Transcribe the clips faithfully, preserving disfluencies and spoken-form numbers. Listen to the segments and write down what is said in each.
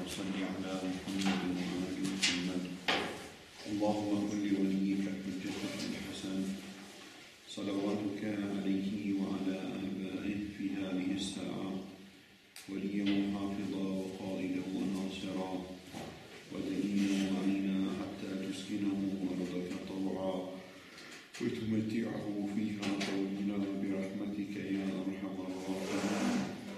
وصل على محمد وآل محمد. اللهم كن لوليك الحجة الحسن صلواتك عليه وعلى آبائه في هذه الساعة وليا وحافظا وقائدا وناصرا ودليلا وعينا حتى تسكنه أرضك طوعا وتمتعه فيها طويلا برحمتك يا أرحم الراحمين.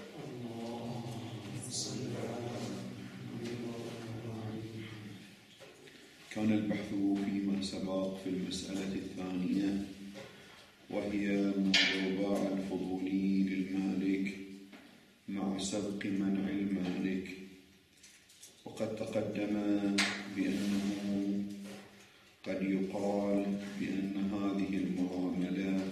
كان البحث فيما سبق في المسألة الثانية وهي موضوع الفضولي للمالك مع سبق منع المالك، وقد تقدم بأنه قد يقال بأن هذه المعاملة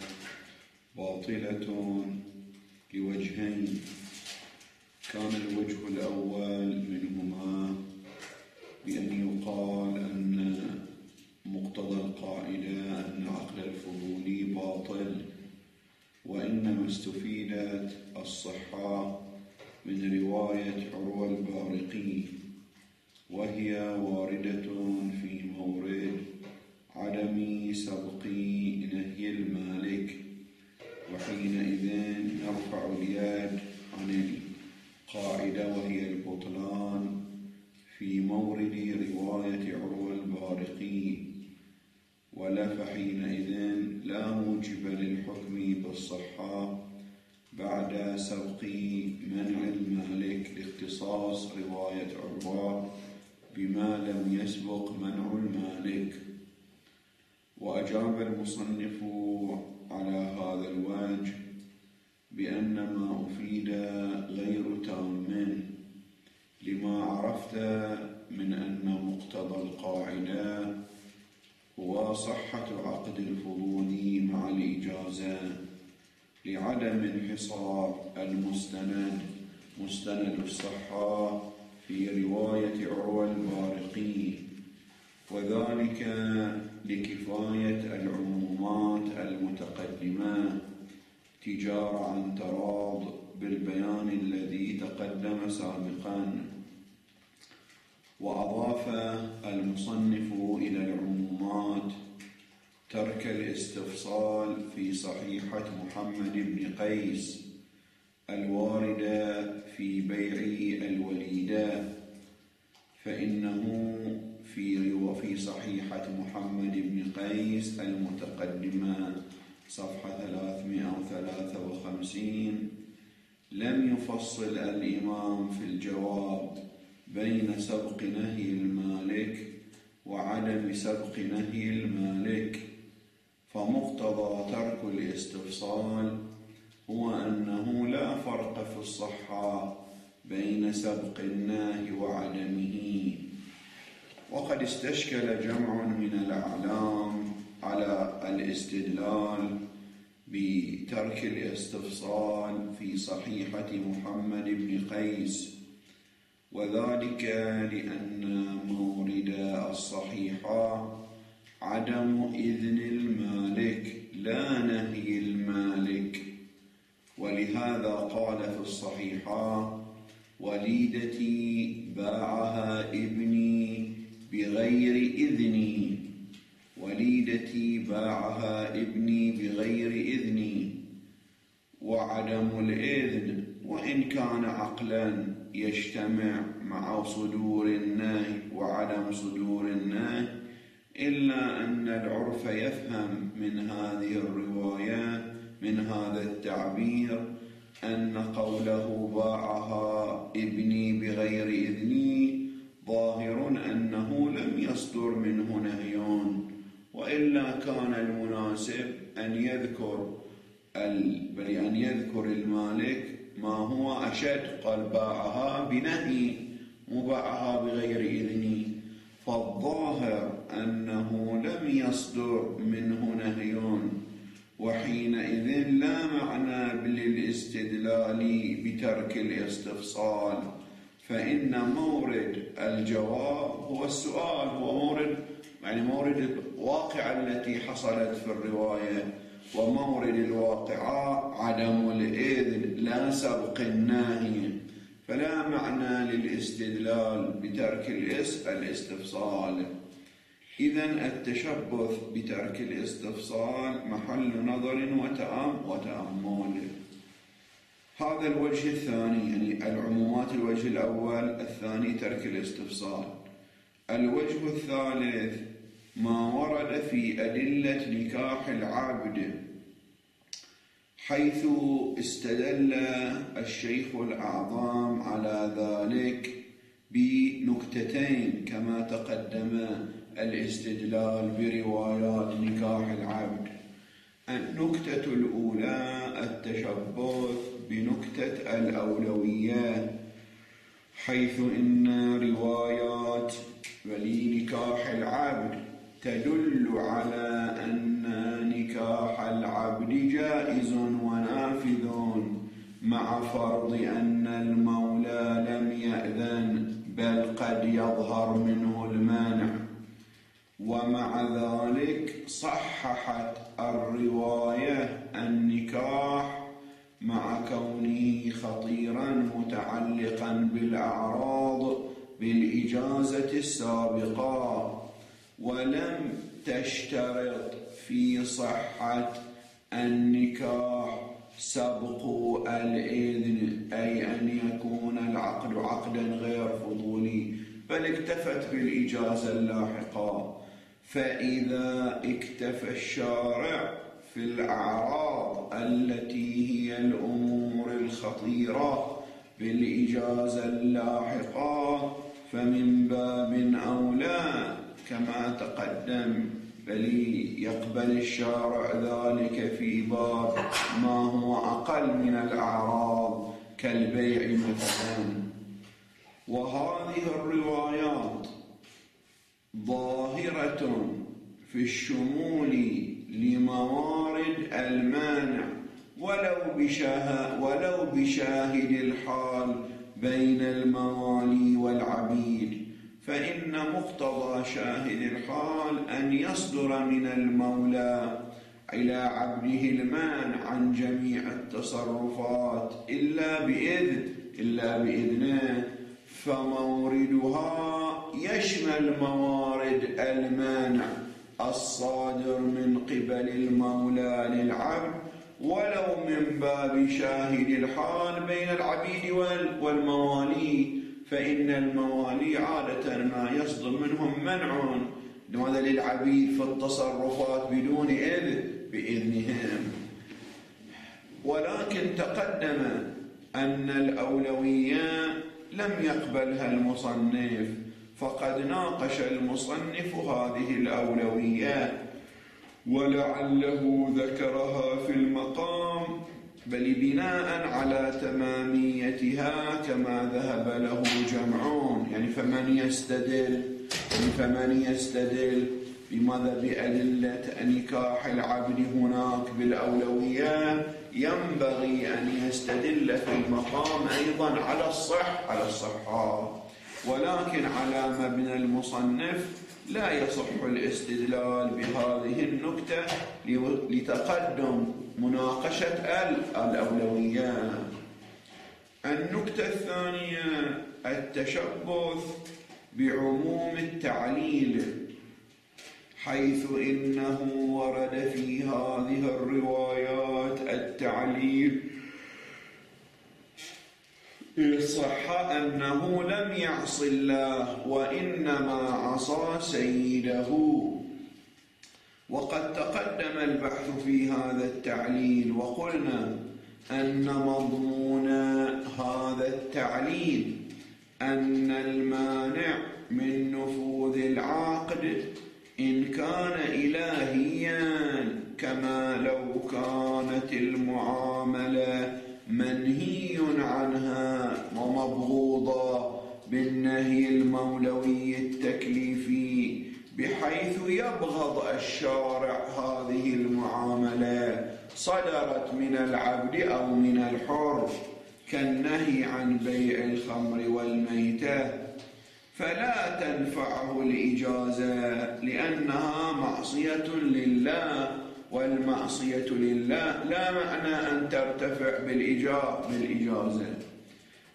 باطلة لوجهين. كان الوجه الأول منهما بأن يقال أن مقتضى القاعدة أن عقد الفضول باطل، وإنما استفيدت الصحة من رواية عروة البارقي، وهي واردة في مورد عدم سبق نهي المالك، وحينئذ نرفع اليد عن القاعدة وهي البطلان في مورد رواية عروة البارقي، ولا فحينئذ لا موجب للحكم بالصحة بعد سبق منع المالك لاختصاص رواية عروة بما لم يسبق منع المالك. وأجاب المصنف على هذا الوجه بأن ما أفيد غير تام لما عرفت من أن مقتضى القاعدة هو صحة عقد الفضول مع الإجازة لعدم انحصار المستند مستند الصحة في رواية عروة البارقي، وذلك لكفاية العمومات المتقدمة تجار عن تراض بالبيان الذي تقدم سابقا. وأضاف المصنف إلى العمومات ترك الاستفصال في صحيحة محمد بن قيس الواردة في بيع الوليدة، فإنه في في صحيحة محمد بن قيس المتقدمة صفحة ثلاثمائة وثلاثة وخمسين لم يفصل الإمام في الجواب بين سبق نهي المالك وعدم سبق نهي المالك، فمقتضى ترك الاستفصال هو أنه لا فرق في الصحة بين سبق النهي وعدمه. وقد استشكل جمع من الأعلام على الاستدلال بترك الاستفصال في صحيحة محمد بن قيس، وذلك لأن مورد الصحيحة عدم إذن المالك لا نهي المالك، ولهذا قال في الصحيحة: وليدتي باعها ابني بغير إذني، وليدتي باعها ابني بغير إذني. وعدم الإذن وإن كان عقلا يجتمع مع صدور النهي وعدم صدور النهي، إلا أن العرف يفهم من هذه الرواية من هذا التعبير أن قوله باعها ابني بغير إذني ظاهر أنه لم يصدر منه نهي، وإلا كان المناسب أن يذكر بل أن يذكر المالك ما هو أشد، قال باعها بنهي مباعها بغير إذني، فالظاهر أنه لم يصدر منه نهي، وحينئذ لا معنى للاستدلال بترك الاستفصال، فإن مورد الجواب هو السؤال، هو مورد يعني مورد الواقعة التي حصلت في الرواية، ومورد الواقعة عدم الإذن لا سبق الناهي، فلا معنى للاستدلال بترك الاستفصال. إذن التشبث بترك الاستفصال محل نظر وتأمل. هذا الوجه الثاني، يعني العمومات الوجه الأول، الثاني ترك الاستفصال. الوجه الثالث ما ورد في أدلة نكاح العبد، حيث استدل الشيخ الأعظم على ذلك بنكتتين كما تقدم الاستدلال بروايات نكاح العبد. النكتة الأولى التشبث بنكتة الأولويات، حيث إن روايات ولي نكاح العبد تدل على أن نكاح العبد جائز ونافذ، مع فرض أن المولى لم يأذن بل قد يظهر منه المانع. ومع ذلك صححت الرواية النكاح مع كونه خطيرا متعلقا بالأعراض بالإجازة السابقة، ولم تشترط في صحة النكاح سبق الإذن، أي أن يكون العقد عقدا غير فضولي، بل اكتفت بالإجازة اللاحقة. فإذا اكتفى الشارع في الأعراض التي هي الأمور الخطيرة بالإجازة اللاحقة، فمن باب أولى كما تقدم، بل يقبل الشارع ذلك في باب ما هو أقل من الأعراض كالبيع مثلا. وهذه الروايات ظاهرة في الشمول لموارد المانع ولو بشاهد, ولو بشاهد الحال بين الموالي والعبيد، فإن مقتضى شاهد الحال أن يصدر من المولى إلى عبده المانع عن جميع التصرفات إلا بإذن إلا بإذنه، فموردها يشمل موارد المانع الصادر من قبل المولى للعبد، ولو من باب شاهد الحال بين العبيد والموالي، فإن الموالي عادة ما يصدر منهم منع لماذا للعبيد في التصرفات بدون إذن بإذنهم. ولكن تقدم أن الأولوية لم يقبلها المصنف، فقد ناقش المصنف هذه الأولويات ولعله ذكرها في المقام، بل بناء على تماميتها كما ذهب له جمعون. يعني فمن يستدل فمن يستدل بماذا بأدلة نكاح العبد هناك بالأولويات، ينبغي أن يستدل في المقام أيضا على الصح على الصحة. ولكن على مبنى المصنف لا يصح الاستدلال بهذه النكتة لتقدم مناقشة الأولويات. النكتة الثانية التشبث بعموم التعليل، حيث إنه ورد في هذه الروايات التعليل صح أنه لم يعص الله وإنما عصى سيده. وقد تقدم البحث في هذا التعليل، وقلنا أن مضمون هذا التعليل أن المانع من نفوذ العقد إن كان إلهيا، كما لو كانت المعاملة منهي عنها ومبغوضة بالنهي المولوي التكليفي، بحيث يبغض الشارع هذه المعاملة صدرت من العبد أو من الحر، كالنهي عن بيع الخمر والميتة، فلا تنفعه الإجازة لأنها معصية لله، والمعصية لله لا معنى أن ترتفع بالإجازة.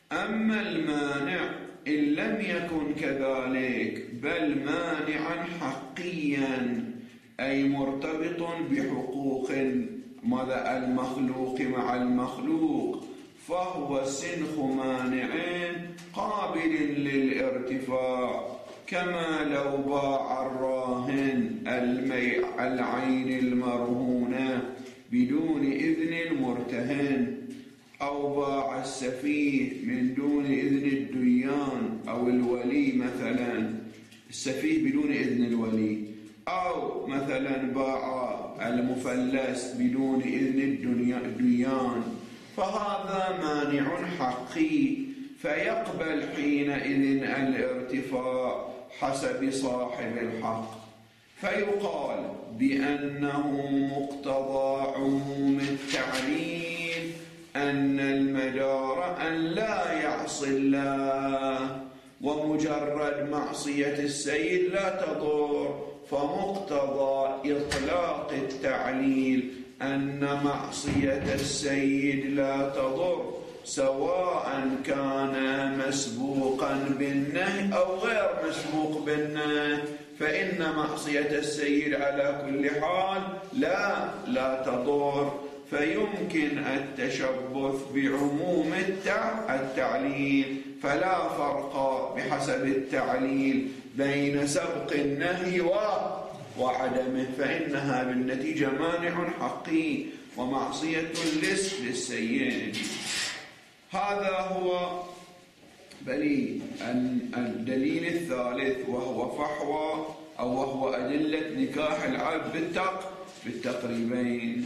أما المانع إن لم يكن كذلك بل مانعا حقيا أي مرتبط بحقوق ماذا المخلوق مع المخلوق، فهو سنخ مانع قابل للارتفاع، كما لو باع الراهن العين المرهونة بدون إذن المرتهن، أو باع السفيه من دون إذن الديان أو الولي، مثلا السفيه بدون إذن الولي، أو مثلا باع المفلس بدون إذن الديان، فهذا مانع حقي، فيقبل حينئذ الارتفاع حسب صاحب الحق، فيقال بأنه مقتضى عموم التعليل أن المدار أن لا يعصي الله، ومجرد معصية السيد لا تضر، فمقتضى إطلاق التعليل أن معصية السيد لا تضر، سواء كان مسبوقا بالنهي أو غير مسبوق بالنهي، فإن معصية السيد على كل حال لا لا تضر، فيمكن التشبث بعموم التعليل، فلا فرق بحسب التعليل بين سبق النهي وعدمه، فإنها بالنتيجة مانع حقي ومعصية للسيد. هذا هو بلي الدليل الثالث، وهو فحوى أو وهو أدلة نكاح العبد بالتق بالتقريبين.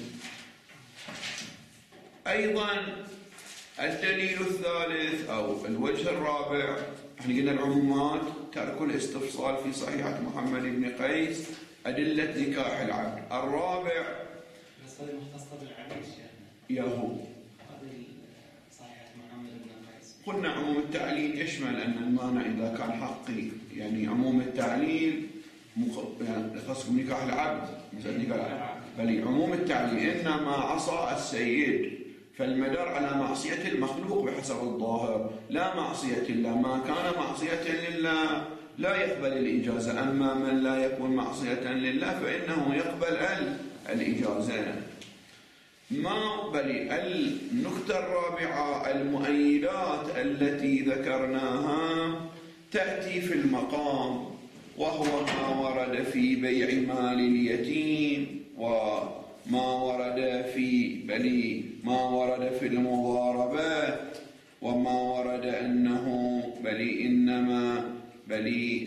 أيضا الدليل الثالث أو الوجه الرابع، احنا قلنا العمومات ترك الاستفصال في صحيحة محمد بن قيس أدلة نكاح العبد. الرابع بس هذه مختصة بالعبد ياهو هذه صحيحة محمد بن قيس. قلنا عموم التعليل يشمل أن المانع إذا كان حقي، يعني عموم التعليل يخص يعني بنكاح العبد مثل نكاح العبد، بل عموم التعليل إنما عصى السيد فالمدار على معصية المخلوق بحسب الظاهر لا معصية الله، ما كان معصية لله لا يقبل الإجازة، أما من لا يكون معصية لله فإنه يقبل الإجازة. ما بل النقطة الرابعة المؤيدات التي ذكرناها تأتي في المقام، وهو ما ورد في بيع مال اليتيم، وما ورد في بل ما ورد في المضاربة، وما ورد أنه بل إنما بل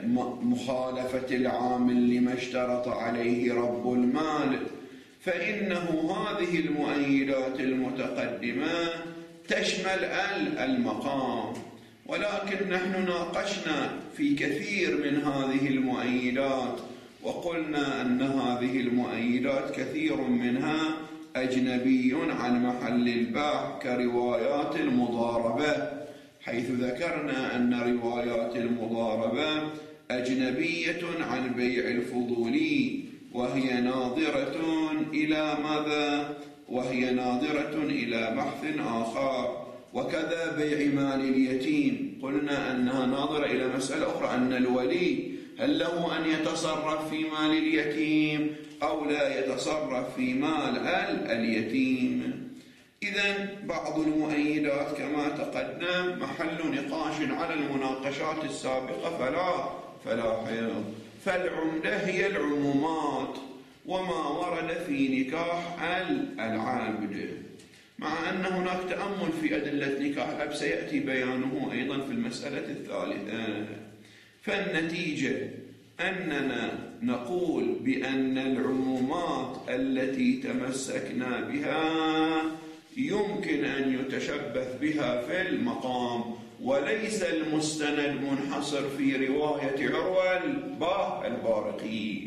مخالفة العامل لما اشترط عليه رب المال، فإنه هذه المؤيدات المتقدمة تشمل المقام، ولكن نحن ناقشنا في كثير من هذه المؤيدات، وقلنا أن هذه المؤيدات كثير منها أجنبي عن محل الباع كروايات المضاربة، حيث ذكرنا أن روايات المضاربة أجنبية عن بيع الفضولي، وهي ناظرة إلى ماذا؟ وهي ناظرة إلى بحث آخر. وكذا بيع مال اليتيم قلنا أنها ناظرة إلى مسألة أخرى، أن الولي هل له أن يتصرف في مال اليتيم أو لا يتصرف في مال اليتيم. إذن بعض المؤيدات كما تقدم محل نقاش على المناقشات السابقة فلا فلا حيض، فالعمدة هي العمومات وما ورد في نكاح العبد، مع أن هناك تأمل في أدلة نكاح العبد سيأتي بيانه أيضا في المسألة الثالثة. فالنتيجة أننا نقول بأن العمومات التي تمسكنا بها يمكن أن يتشبث بها في المقام، وليس المستند منحصر في رواية عروة البارقي.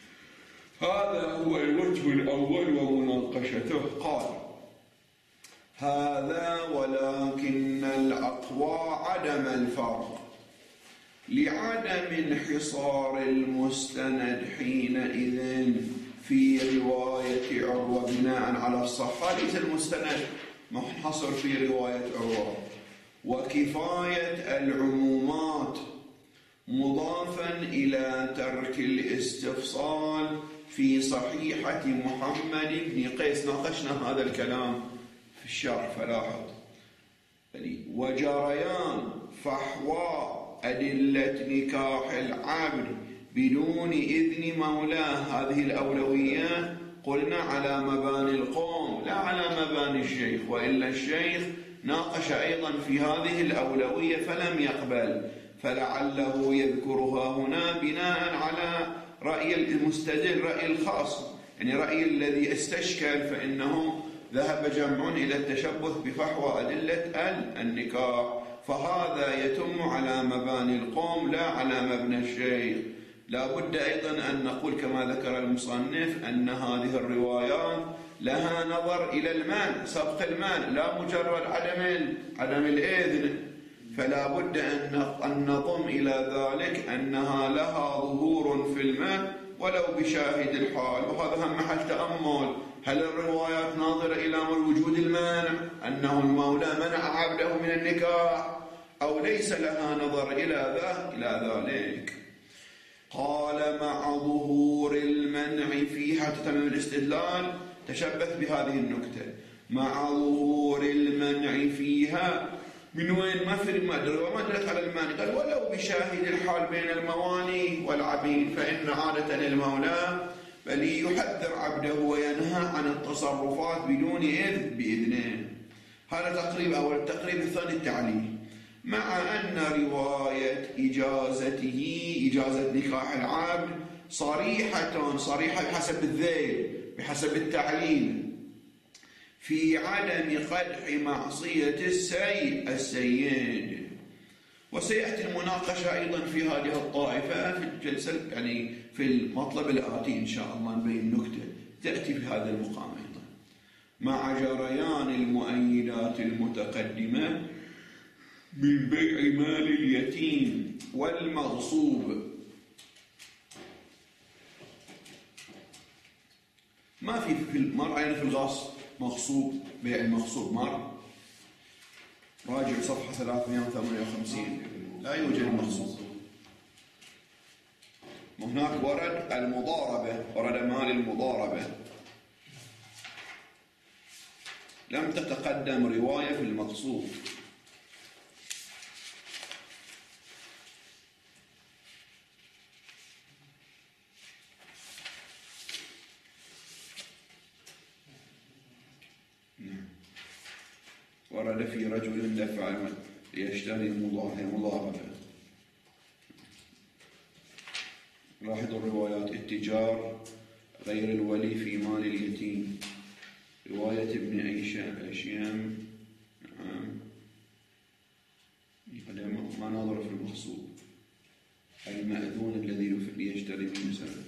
هذا هو الوجه الأول ومناقشته. قال: هذا ولكن الأقوى عدم الفرق لعدم انحصار المستند حينئذ في رواية عروة بناء على الصحة. ليس المستند منحصر في رواية عروة، وكفاية العمومات، مضافا إلى ترك الاستفصال في صحيحة محمد بن قيس. ناقشنا هذا الكلام في الشرح فلاحظ. وجريان فحوى أدلة نكاح العبد بدون إذن مولاه، هذه الأولوية قلنا على مباني القوم لا على مباني الشيخ، وإلا الشيخ ناقش أيضا في هذه الأولوية فلم يقبل، فلعله يذكرها هنا بناء على رأي المستدل، رأي الخاص، يعني رأي الذي استشكل، فإنه ذهب جمع إلى التشبث بفحوى أدلة النكاح، فهذا يتم على مباني القوم لا على مبنى الشيخ. لا بد أيضا أن نقول كما ذكر المصنف أن هذه الروايات لها نظر إلى المال، سبق المال، لا مجرد عدم عدم الإذن، فلا بد أن نضم إلى ذلك أنها لها ظهور في المال ولو بشاهد الحال، وهذا هم محل تأمل. هل الروايات ناظرة إلى وجود المانع، أنه المولى منع عبده من النكاح، أو ليس لها نظر إلى ذا إلى ذلك؟ قال مع ظهور المنع فيها، تتمم الاستدلال، تشبث بهذه النكتة، مع ظهور المنع فيها. من وين؟ ما في ما دلت على المانع، قال ولو بشاهد الحال بين المواني والعبيد، فإن عادة المولى بل يحذر عبده وينهى عن التصرفات بدون إذن بإذنه. هذا تقريب أول. التقريب الثاني التعليل، مع أن رواية إجازته إجازة نكاح العبد صريحة صريحة بحسب الذيل بحسب التعليل في عدم قدح معصية السيد السيد. وسيأتي المناقشة أيضا في هذه الطائفة في الجلسة، يعني في المطلب الآتي إن شاء الله نبين نكتة تأتي في هذا المقام أيضا. مع جريان المؤيدات المتقدمة من بيع مال اليتيم والمغصوب، ما في في المر يعني في الغصب مغصوب، بيع المغصوب مر، راجع صفحة ثلاثمائة وثمانية وخمسين، لا يوجد المغصوب. وهناك ورد المضاربة، ورد مال المضاربة، لم تتقدم رواية في المغصوب. ورد في رجل دفع ليشتري مضاربة. لاحظوا الروايات: التجار غير الولي في مال اليتيم، رواية ابن أيشام، نعم، ما نظر في المغصوب، المأذون الذي يشتري من سنة.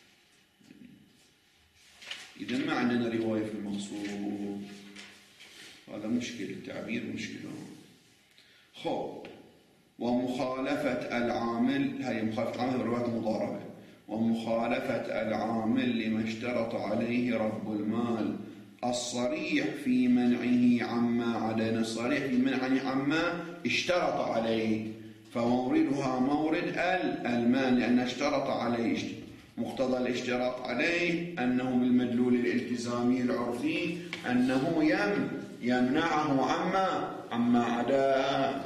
إذا ما عندنا رواية في المغصوب، هذا مشكل، التعبير مشكلة. خب، ومخالفة العامل، هي مخالفة العامل رواية مضاربة، ومخالفة العامل لما اشترط عليه رب المال الصريح في منعه عما عدا، الصريح في منعه عما اشترط عليه، فموردها مورد المال، لأن اشترط عليه، مقتضى الاشتراط عليه أنه بالمدلول الالتزامي العرفي أنه يم يمنعه عما عما عدا.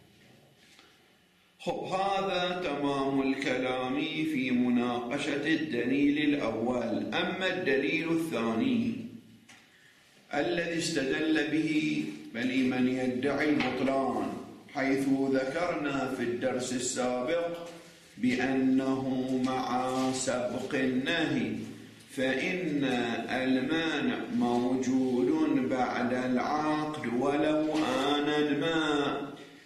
خب، هذا تمام الكلام في مناقشة الدليل الأول. أما الدليل الثاني الذي استدل به بل من يدعي البطلان، حيث ذكرنا في الدرس السابق بأنه مع سبق النهي فإن المانع موجود بعد العقد ولو آن الماء،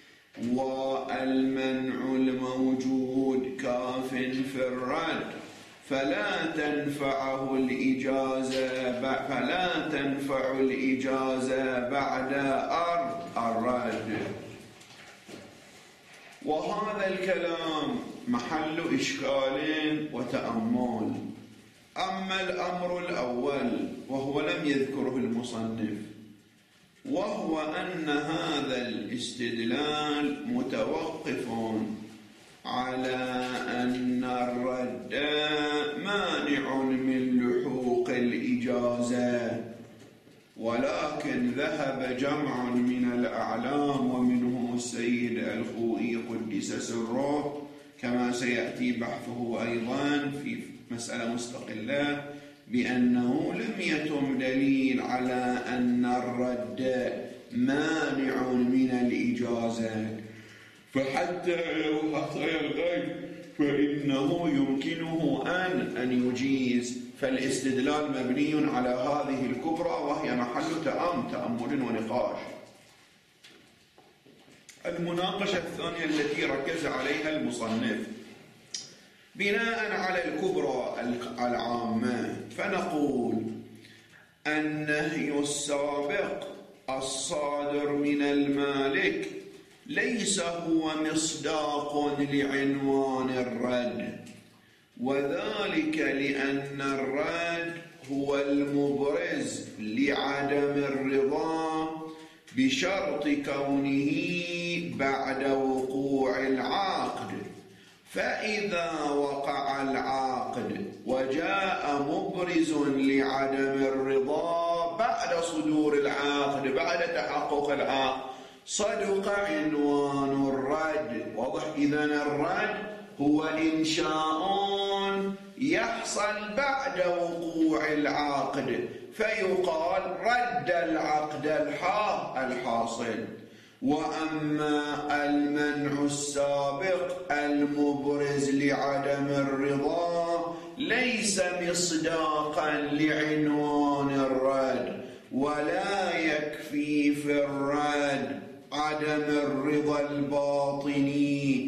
والمنع الموجود كاف في الرد، فلا تنفعه الإجازة فلا تنفع الإجازة بعد الرد. وهذا الكلام محل إشكال وتأمل. أما الأمر الأول وهو لم يذكره المصنف، وهو أن هذا الاستدلال متوقف على أن الرد مانع من لحوق الإجازة، ولكن ذهب جمع من الأعلام ومنهم السيد الخوئي قدس سره كما سيأتي بحثه أيضا في مسألة مستقلة بأنه لم يتم دليل على أن الرد مانع من الإجازة، فحتى لو حصل الغيب فإنه يمكنه أن أن يجيز. فالاستدلال مبني على هذه الكبرى وهي محل تأم تأمل ونقاش. المناقشة الثانية التي ركز عليها المصنف بناء على الكبرى العامة، فنقول النهي السابق الصادر من المالك ليس هو مصداق لعنوان الرد، وذلك لأن الرد هو المبرز لعدم الرضا بشرط كونه بعد وقوع العقد. فإذا وقع العقد وجاء مبرز لعدم الرضا بعد صدور العقد بعد تحقق العقد صدق عنوان الرد. واضح؟ إذن الرد هو إنشاء يحصل بعد وقوع العقد، فيقال رد العقد الحاصل. وأما المنع السابق المبرز لعدم الرضا ليس مصداقا لعنوان الرد، ولا يكفي في الرد عدم الرضا الباطني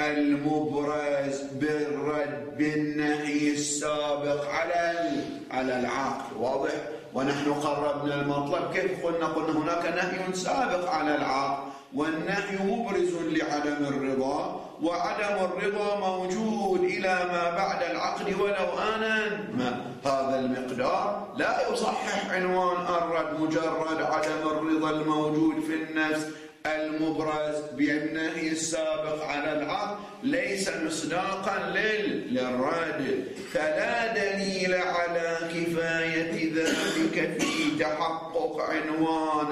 المبرز بالرد بالنهي السابق على على العقد. واضح؟ ونحن قربنا المطلب. كيف قلنا؟ قلنا هناك نهي سابق على العقد والنهي مبرز لعدم الرضا، وعدم الرضا موجود إلى ما بعد العقد ولو آنا ما. هذا المقدار لا يصحح عنوان الرد، مجرد عدم الرضا الموجود في النفس المبرز بالنهي السابق على العقد ليس مصداقا للرد، فلا دليل على كفاية ذلك في تحقق عنوان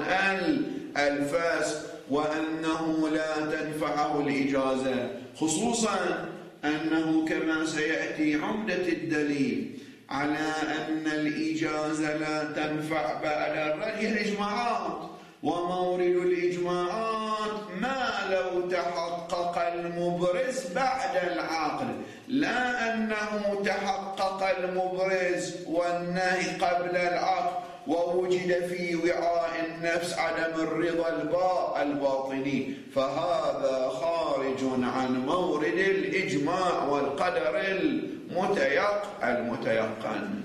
الفسق وأنه لا تنفعه الإجازة، خصوصا أنه كما سيأتي عمدة الدليل على أن الإجازة لا تنفع بعد الرد هي الإجماعات. ومورد الإجماعات ما لو تحقق المبرز بعد العقد، لا أنه تحقق المبرز والنهي قبل العقد ووجد في وعاء النفس عدم الرضا الباطني، فهذا خارج عن مورد الإجماع والقدر المتيقن.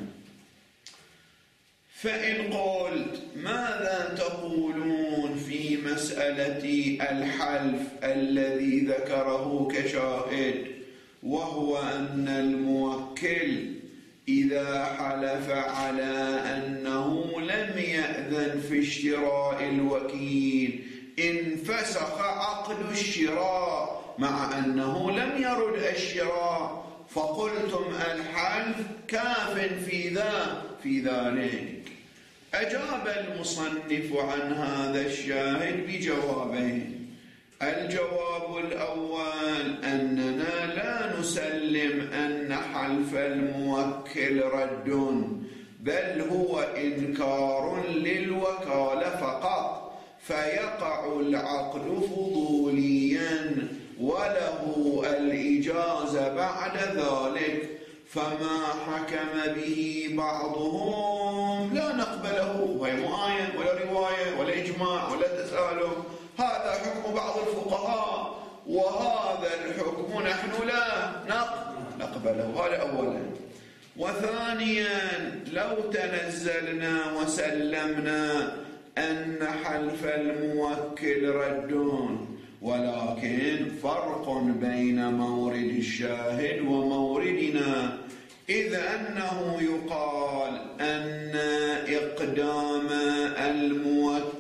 فإن قلت ماذا تقولون في مسألة الحلف الذي ذكره كشاهد، وهو أن الموكل إذا حلف على أنه لم يأذن في اشتراء الوكيل انفسخ عقد الشراء مع أنه لم يرد الشراء، فقلتم الحلف كاف في ذا في ذلك. أجاب المصنف عن هذا الشاهد بجوابين. الجواب الأول أننا لا نسلم أن حلف الموكل رد، بل هو إنكار للوكالة فقط، فيقع العقد فضوليا وله الإجازة بعد ذلك، فما حكم به بعضهم لا نقبله، غير آية ولا رواية ولا إجماع ولا تسالم، هذا حكم بعض الفقهاء وهذا الحكم نحن لا نقبله. هذا أولا. وثانيا لو تنزلنا وسلمنا أن حلف الموكل رد، ولكن فرق بين مورد الشاهد وموردنا، إذ أنه يقال أن إقدام الموكل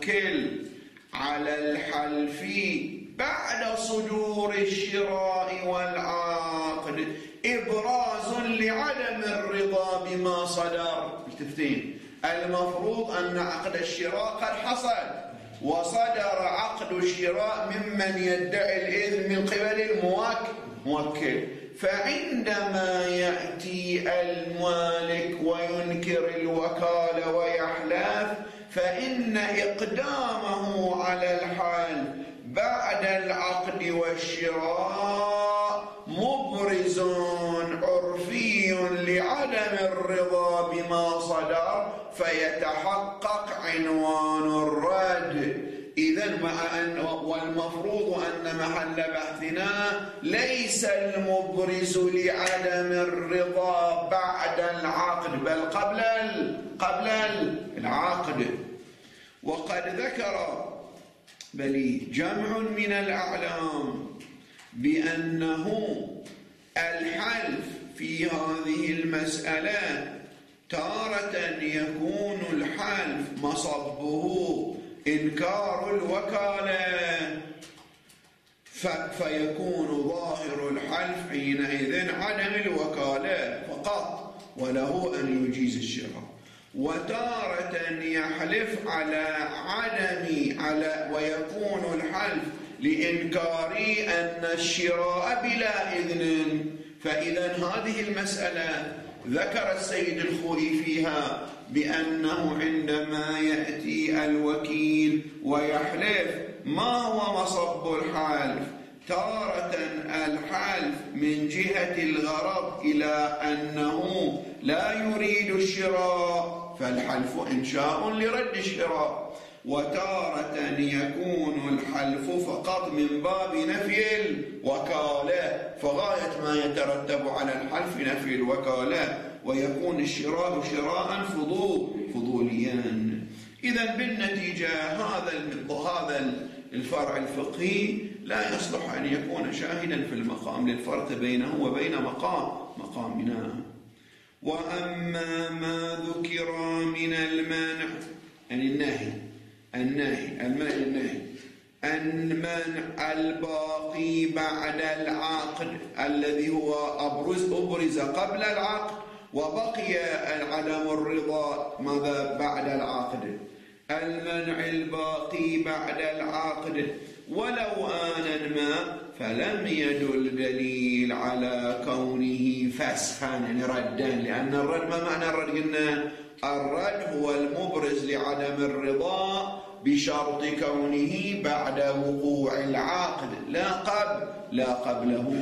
الموكل على الحلف بعد صدور الشراء والعقد إبراز لعدم الرضا بما صدر. التفتين المفروض أن عقد الشراء قد حصل وصدر عقد الشراء ممن يدعي الإذن من قبل الموكل، فعندما يأتي المالك وينكر الوكالة ويحلف فإن إقدامه على الحلف بعد العقد والشراء مبرز عرفي لعدم الرضا بما صدر فيتحقق عنوان الرد. إذن مع أن والمفروض أن محل بحثنا ليس المبرز لعدم الرضا بعد العقد بل قبل قبل العقد. وقد ذكر بل جمع من الأعلام بأنه الحلف في هذه المسألة تارة يكون الحلف مصبه إنكار الوكالة فيكون ظاهر الحلف حينئذ عدم الوكالة فقط وله أن يجيز الشراء، وتارة يحلف على عدم على ويكون الحلف لإنكار أن الشراء بلا إذن. فإذا هذه المسألة ذكر السيد الخوئي فيها بأنه عندما يأتي الوكيل ويحلف ما هو مصب الحلف؟ تارة الحلف من جهة الغرض إلى أنه لا يريد الشراء فالحلف إنشاء لرد الشراء، وتارة يكون الحلف فقط من باب نفي الوكالة فغاية ما يترتب على الحلف نفي الوكالة ويكون الشراء شراء فضول فضوليا. إذا بالنتيجة هذا هذا الفرع الفقهي لا يصلح أن يكون شاهدا في المقام للفرق بينه وبين مقام مقامنا. وأما ما ذكر من المانع يعني النهي النهي المانع النهي المنع الباقي بعد العقد الذي هو أبرز أبرز قبل العقد وبقي عدم الرضا ماذا بعد العقد. المنع الباقي بعد العقد ولو آنا ما فلم يدل دليل على كونه فسخا يعني ردا، لأن الرد ما معنى الرد؟ قلنا الرد هو المبرز لعدم الرضا بشرط كونه بعد وقوع العقد لا قبل لا قبله،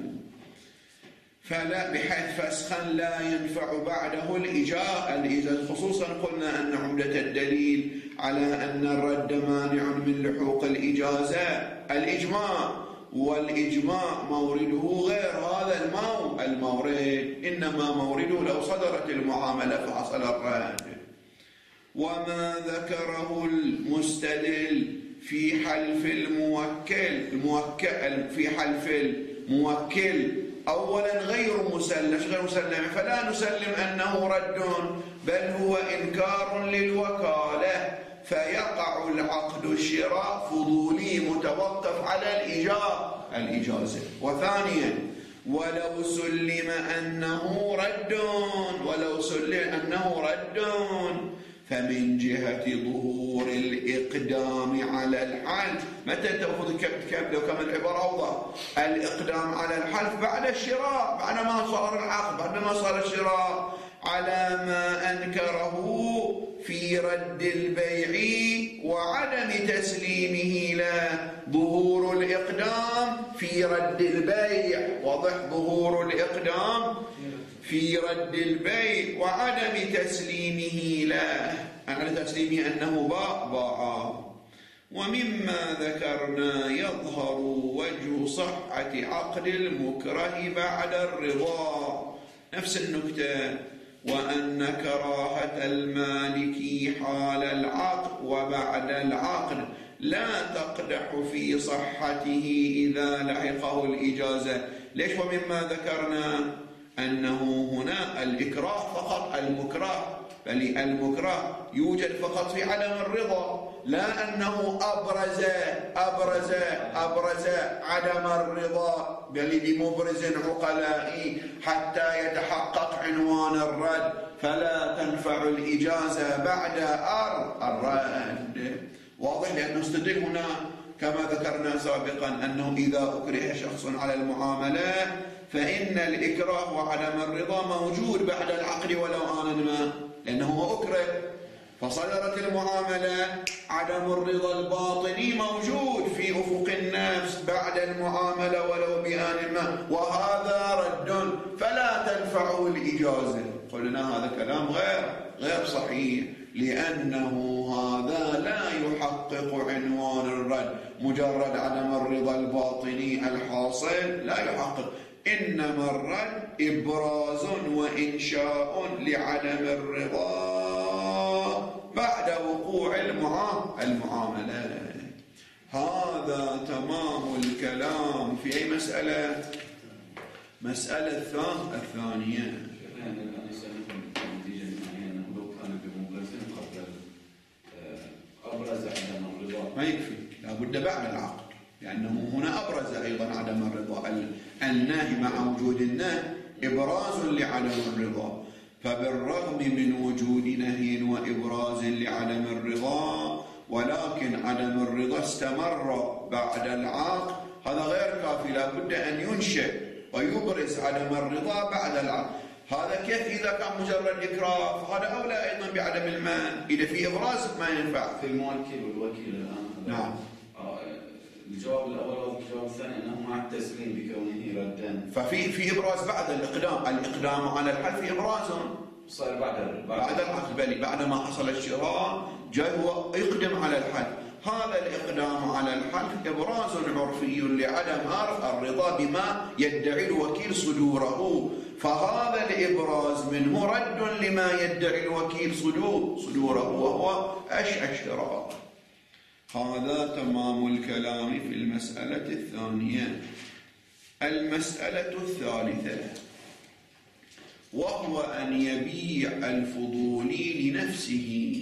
فلا بحيث فسخا لا ينفع بعده الإجازة. خصوصا قلنا أن عمدة الدليل على أن الرد مانع من لحوق الإجازة الإجماع، والإجماع مورده غير هذا المورد، إنما مورده لو صدرت المعاملة فحصل الرد. وما ذكره المستدل في حلف الموكل الموكل في حلف الموكل أولا غير مسلم غير مسلم فلا نسلم أنه رد بل هو إنكار للوكالة فيقع العقد الشراء فضولي متوقف على الإجازة الإجازة. وثانيا ولو سلم أنه رد ولو سلم أنه رد فمن جهة ظهور الإقدام على الحلف. متى تأخذ كيف لو كما العبارة أوضح؟ الإقدام على الحلف بعد الشراء، بعد ما صار العقد، بعد ما صار الشراء، على ما أنكره في رد البيع وعدم تسليمه له. ظهور الإقدام في رد البيع، واضح؟ ظهور الإقدام في رد البيع وعدم تسليمه له، عدم تسليمه أنه باع باع. ومما ذكرنا يظهر وجه صحة عقد المكره بعد الرضا، نفس النكتة، وأن كراهة المالك حال العقد وبعد العقد لا تقدح في صحته إذا لحقه الإجازة. ليش؟ ومما ذكرنا أنه هنا الإكراه فقط، المكره بل المكره يوجد فقط في عدم الرضا، لا أنه أبرز أبرز أبرز عدم الرضا بل بمبرز عقلائي حتى يتحقق عنوان الرد، فلا تنفع الإجازة بعد الرد. واضح؟ لأنه استدل هنا كما ذكرنا سابقا أنه إذا أكره شخص على المعاملة فإن الإكراه وعدم الرضا موجود بعد العقد ولو آنا ما، لأنه هو أكره فصدرت المعاملة، عدم الرضا الباطني موجود في أفق النفس بعد المعاملة ولو بآن ما، وهذا رد فلا تنفعه الإجازة. قلنا هذا كلام غير غير صحيح، لأنه هذا لا يحقق عنوان الرد، مجرد عدم الرضا الباطني الحاصل لا يحقق، إنما الرد إبراز وإنشاء لعدم الرضا بعد وقوع المعاملة. هذا تمام الكلام في أي مسألة؟ مسألة الثانية. ما يكفي، لابد بعد العقد، لأنه هنا أبرز أيضا عدم الرضا. النهي مع وجود النهي إبراز لعدم الرضا، فبالرغم من وجود نهي وإبراز لعدم الرضا ولكن عدم الرضا استمر بعد العقد، هذا غير كافي، لابد أن ينشئ ويبرز عدم الرضا بعد العقد. هذا كيف إذا كان مجرد إكراه؟ فهذا أولى أيضا بعدم المنع، إذا في إبراز ما ينفع. في الموكل والوكيل الآن. نعم. الجواب الأول والجواب الثاني أنه مع التسليم بكونه ردا. ففي في إبراز بعد الإقدام، الإقدام على الحلف إبراز صار بعد بعد العقد، بل بعد ما حصل الشراء جاء هو يقدم على الحلف. هذا الإقدام على الحلف إبراز عرفي لعدم الرضا بما يدعي الوكيل صدوره، فهذا الإبراز منه رد لما يدعي الوكيل صدوره وهو الشراء. هذا تمام الكلام في المسألة الثانية. المسألة الثالثة وهو أن يبيع الفضولي لنفسه،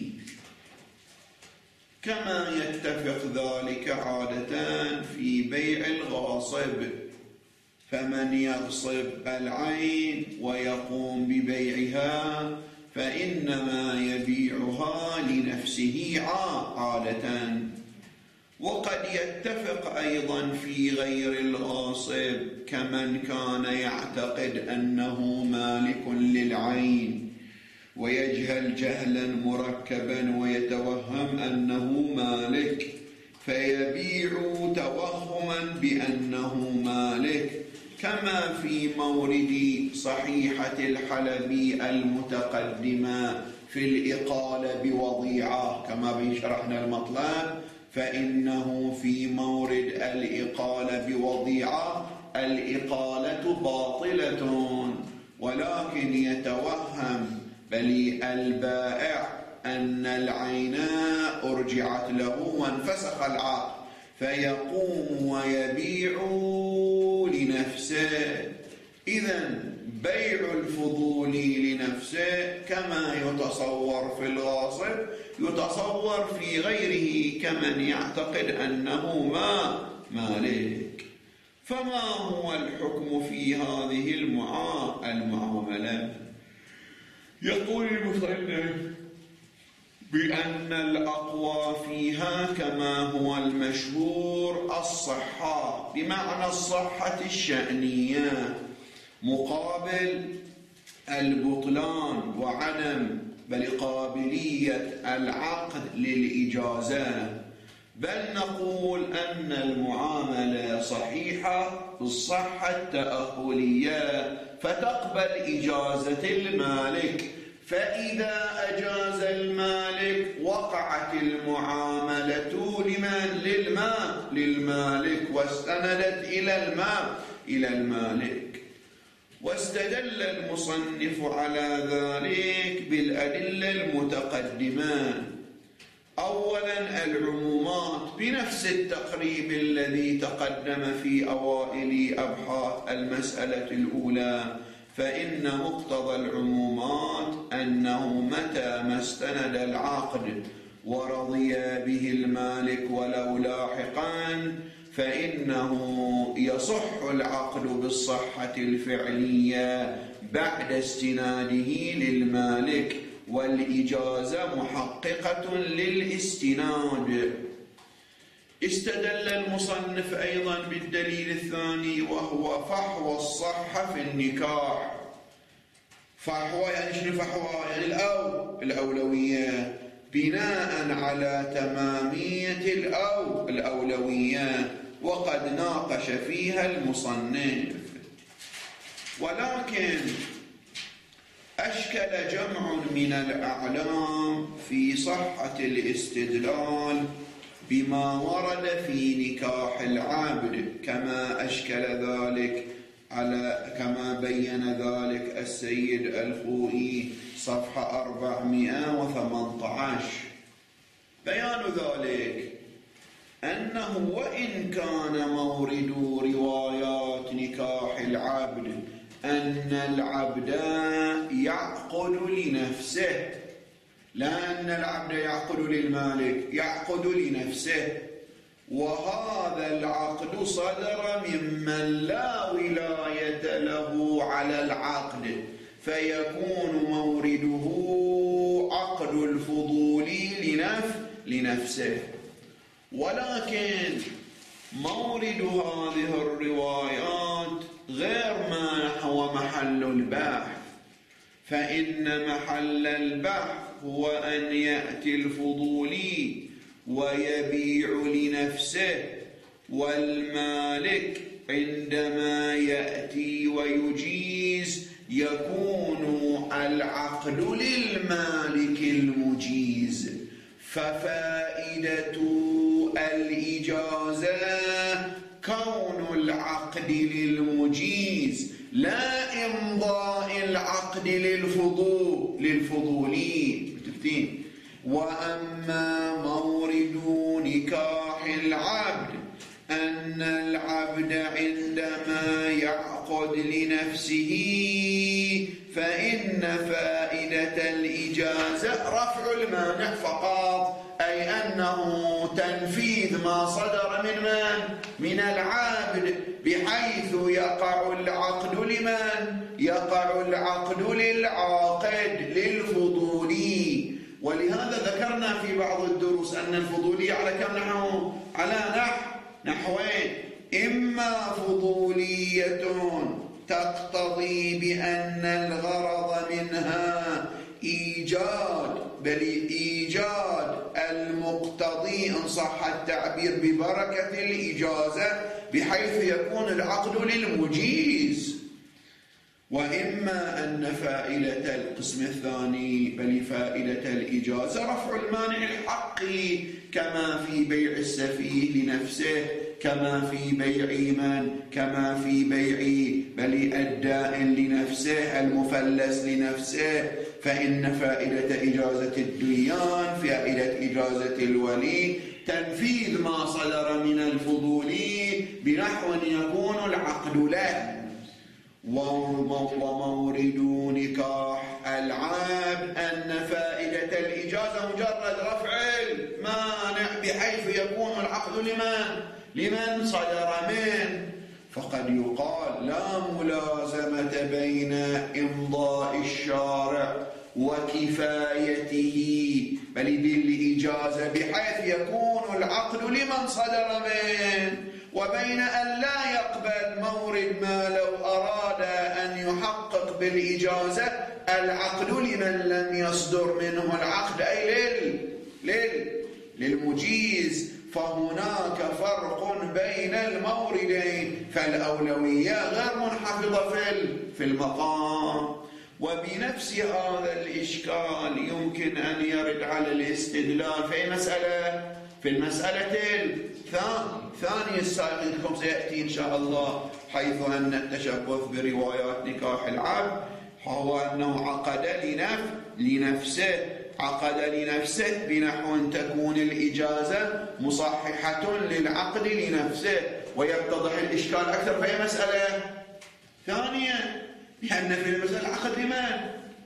كما يتفق ذلك عادة في بيع الغاصب، فمن يغصب العين ويقوم ببيعها فإنما يبيعها لنفسه عادة. وقد يتفق أيضا في غير الغاصب كمن كان يعتقد أنه مالك للعين ويجهل جهلا مركبا ويتوهم أنه مالك، فيبيع توهما بأنه مالك، كما في مورد صحيحة الحلبي المتقدمة في الإقالة بوضيعة، كما بشرحنا المطلب، فإنه في مورد الإقالة بوضيعة الإقالة باطلة، ولكن يتوهم بل البائع أن العين أرجعت له وانفسخ العقد، فيقوم ويبيع لنفسه. إذن بيع الفضول لنفسه كما يتصور في الغاصب يتصور في غيره كمن يعتقد أنه ما مالك. فما هو الحكم في هذه المعاملة؟ يقول المصنف بأن الأقوى فيها كما هو المشهور الصحة، بمعنى الصحة الشأنية، مقابل البطلان وعدم بل قابلية العقد للإجازة، بل نقول أن المعاملة صحيحة الصحة التأهلية فتقبل إجازة المالك، فإذا أجاز المالك وقعت المعاملة لمن؟ للمال للمالك واستندت إلى المال إلى المالك. واستدل المصنف على ذلك بالأدلة المتقدمة. أولا العمومات بنفس التقريب الذي تقدم في أوائل أبحاث المسألة الأولى، فإن مقتضى العمومات أنه متى ما استند العقد ورضي به المالك ولو لاحقا فإنه يصح العقد بالصحة الفعلية بعد استناده للمالك، والإجازة محققة للاستناد. استدل المصنف أيضا بالدليل الثاني وهو فحوى الصحة في النكاح. فحوى يعني شنو فحوى؟ يعني الأو الأولوية بناء على تمامية الأو الأولوية، وقد ناقش فيها المصنف. ولكن أشكل جمع من الأعلام في صحة الاستدلال بما ورد في نكاح العبد، كما أشكل ذلك على كما بين ذلك السيد الخوئي صفحة أربعمائة وثمانية عشر. بيان ذلك أنه وإن كان مورد روايات نكاح العبد أن العبد يعقد لنفسه، لا أن العبد يعقد للمالك، يعقد لنفسه، وهذا العقد صدر ممن لا ولاية له على العقد، فيكون مورده عقد الفضول لنف لنفسه. ولكن مورد هذه الروايات غير ما هو محل البحث، فإن محل البحث هو أن يأتي الفضولي ويبيع لنفسه، والمالك عندما يأتي ويجيز يكون العقد للمالك المجيز. ففائدة الإجازة كون العقد للمجيز لا إمضاء العقد للفضول للفضولي. وأما مورد نكاح العبد أن العبد عندما يعقد لنفسه فإن فائدة الإجازة رفع المانع فقط، أي أنه تنفيذ ما صدر من من؟ من العبد، بحيث يقع العقد لمن؟ يقع العقد للعاقد للفضولي. ولهذا ذكرنا في بعض الدروس أن الفضولية على كم نحو؟ على نحو نحوين: إما فضولية تقتضي بأن الغرض منها إيجاد بل إيجاد المقتضي إن صح التعبير ببركة الإجازة بحيث يكون العقد للمجيز، وإما أن فائدة القسم الثاني بل فائدة الإجازة رفع المانع الحقي، كما في بيع السفيه لنفسه، كما في بيع من كما في بيع بل الدائن لنفسه المفلس لنفسه. فإن فائدة إجازة الديان فائدة إجازة الولي تنفيذ ما صدر من الفضولي بنحو يكون العقد له. ومورد نكاح العبد أن فائدة الإجازة مجرد رفع المانع بحيث يكون العقد لمن؟ لمن صدر منه. فقد يقال لا ملازمة بين إمضاء الشارع وكفايته بل بالإجازة بحيث يكون العقد لمن صدر منه، وبين أن لا يقبل مورد ما لو أراد أن يحقق بالإجازة العقد لمن لم يصدر منه العقد أي لل لل للمجيز. فهناك فرق بين الموردين، فالأولوية غير منحفظة في في المقام. وبنفس هذا الإشكال يمكن أن يرد على الاستدلال في مسألة في المسألة الثانية السابقة لكم سيأتي إن شاء الله، حيث أن التشبث بروايات نكاح العبد هو أنه عقد لنفسه عقد لنفسه بنحو أن تكون الإجازة مصححة للعقد لنفسه. ويتضح الإشكال أكثر في مسألة ثانية، لأن في المسألة عقد لمن؟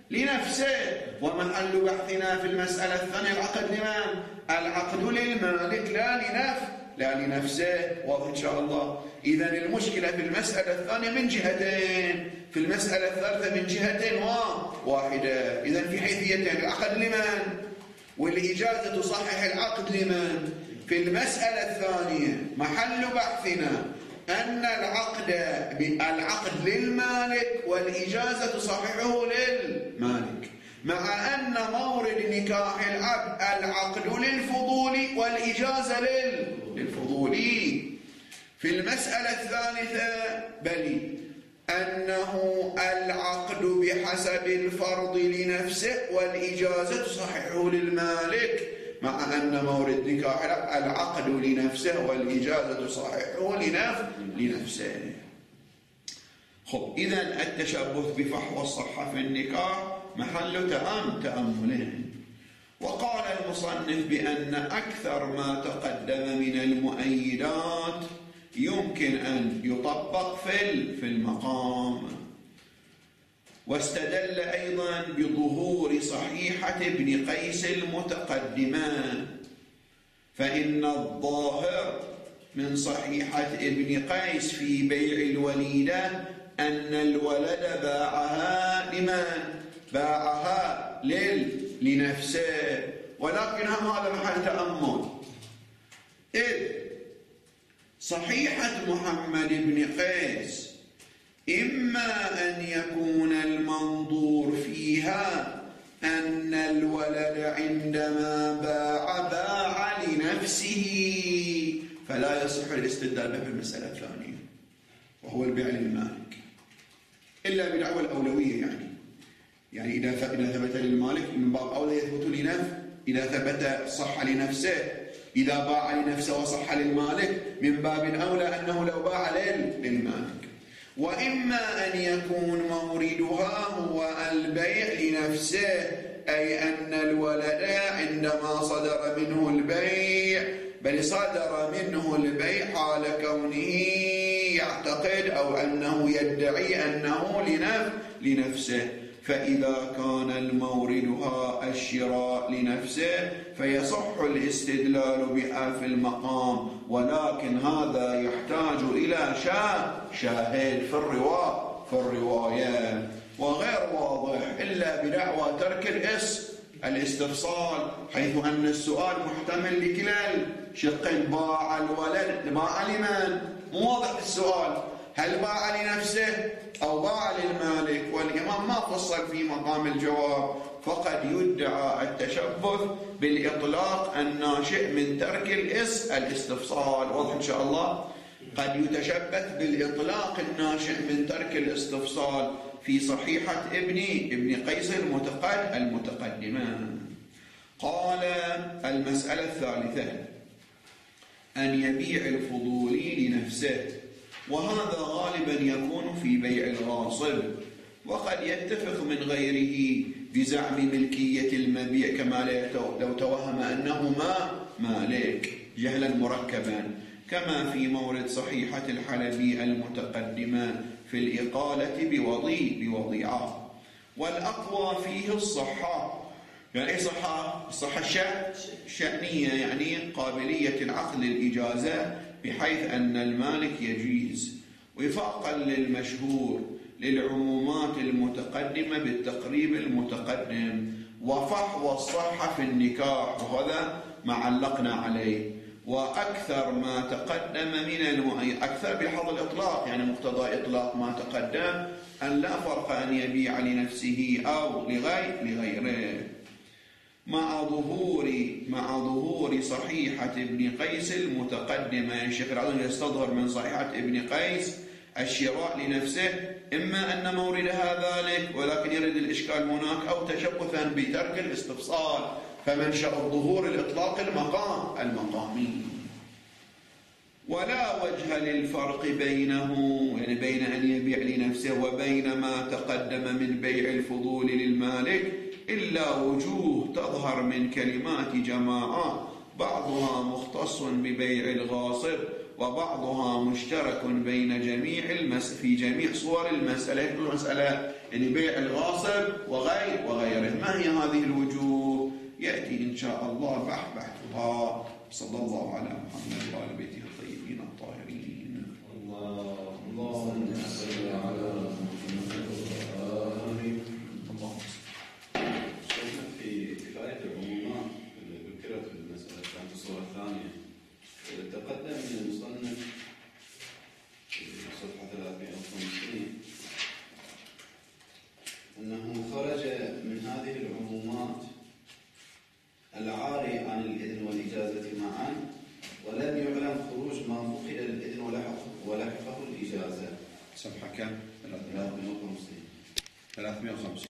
لنفسه. ومحل بحثنا في المسألة الثانية العقد لمن؟ العقد للمالك لا لنفس لا لنفسه. واضح إن شاء الله. إذن المشكلة في المسألة الثانية من جهتين، في المسألة الثالثة من جهتين واحدة. إذن في حيثيتين، العقد لمن؟ والإجازة تصحح العقد لمن؟ في المسألة الثانية محل بحثنا أن العقد العقد للمالك والإجازة تصححه للمالك، مع أن مورد نكاح العبد العقد للفضول والإجازة للفضول. في المسألة الثالثة بل أنه العقد بحسب الفرض لنفسه والإجازة تصححه للمالك، مع أن مورد نكاح العقد لنفسه والإجازة تصححه لنفسه. خب إذن التشبث بفحوى الصحة في النكاح محل تأم تأملين. وقال المصنف بأن أكثر ما تقدم من المؤيدات يمكن أن يطبق في المقام. واستدل أيضا بظهور صحيحة ابن قيس المتقدمة، فإن الظاهر من صحيحة ابن قيس في بيع الوليدة أن الولد باعها لمن؟ باعها لنفسه. ولكن هذا محل تأمل، إذ صحيحة محمد بن قيس إما أن يكون المنظور فيها أن الولد عندما باع باع لنفسه، فلا يصح الاستدلال به في المسألة الثانية وهو البيع للمالك إلا بدعوى الأولوية. يعني يعني إذا إذا ثبت للمالك من باب أولى يثبت لنفسه، إذا ثبت صح لنفسه، إذا باع لنفسه وصح للمالك من باب أولى أنه لو باع للمالك. وإما أن يكون موردها هو البيع لنفسه، أي أن الولد عندما صدر منه البيع بل صدر منه البيع حال كونه يعتقد أو أنه يدعي أنه لنفسه، فإذا كان الموردها الشراء لنفسه فيصح الاستدلال بها في المقام، ولكن هذا يحتاج إلى شاهد في الرواية في الرواية وغير واضح إلا بدعوى ترك الاس الاستفصال، حيث أن السؤال محتمل لكلا الشقين. باع الولد باع لمن؟ مو واضح السؤال، هل باع لنفسه أو باع للمالك؟ والإمام ما فصل في مقام الجواب، فقد يدعى التشبث بالإطلاق الناشئ من ترك الاس الاستفصال. واضح إن شاء الله؟ قد يتشبث بالإطلاق الناشئ من ترك الاستفصال في صحيحة ابن ابن قيس المتقد المتقدمة. قال المسألة الثالثة أن يبيع الفضولي لنفسه، وهذا غالبا يكون في بيع الغاصب، وقد يتفق من غيره بزعم ملكية المبيع كما لو توهم أنه ما مالك جهلا مركبا، كما في مورد صحيحة الحلبي المتقدمة في الإقالة بوضي بوضيعة. والأقوى فيه الصحة، يعني إيه صحة؟ الصحة الشأنية، يعني قابلية العقد للإجازة بحيث أن المالك يجيز، وفاقا للمشهور للعمومات المتقدمة بالتقريب المتقدم، وفحوى الصحة في النكاح، وهذا ما علقنا عليه. وأكثر ما تقدم من المؤيد، أكثر بحظ الإطلاق، يعني مقتضى إطلاق ما تقدم أن لا فرق أن يبيع لنفسه أو لغير لغيره، مع ظهور مع ظهور صحيحة ابن قيس المتقدمة. الشيخ العظيم يستظهر من صحيحة ابن قيس الشراء لنفسه، إما أن موردها ذلك ولكن يرد الإشكال هناك، أو تشبثا بترك الاستفصال، فمنشأ الظهور الإطلاق المقام المقامي. ولا وجه للفرق بينه، يعني بين أن يبيع لنفسه وبين ما تقدم من بيع الفضول للمالك، إلا وجوه تظهر من كلمات جماعات بعضها مختص ببيع الغاصب وبعضها مشترك بين جميع المس في جميع صور المسألة. يقول المسألة يعني بيع الغاصب وغير وغيره. ما هي هذه الوجوه؟ يأتي إن شاء الله بحث بحثها. صلى الله على محمد وآل بيته الطيبين الطاهرين. الله اللهم صل على محمد وآله. اللهم شيخنا في كفاية العمومات اللي ذكرت في المسألة كانت الصورة الثانية تقدم من المصنف في صفحة ثلاثمائة وخمسين أنه خرج من هذه العمومات العاري عن الإذن والإجازة معا، ولم يعلم خروج ما فقد الإذن ولحقه الإجازة. صفحة كم؟ ثلاثمائة وخمسين. ثلاثمائة وخمسين.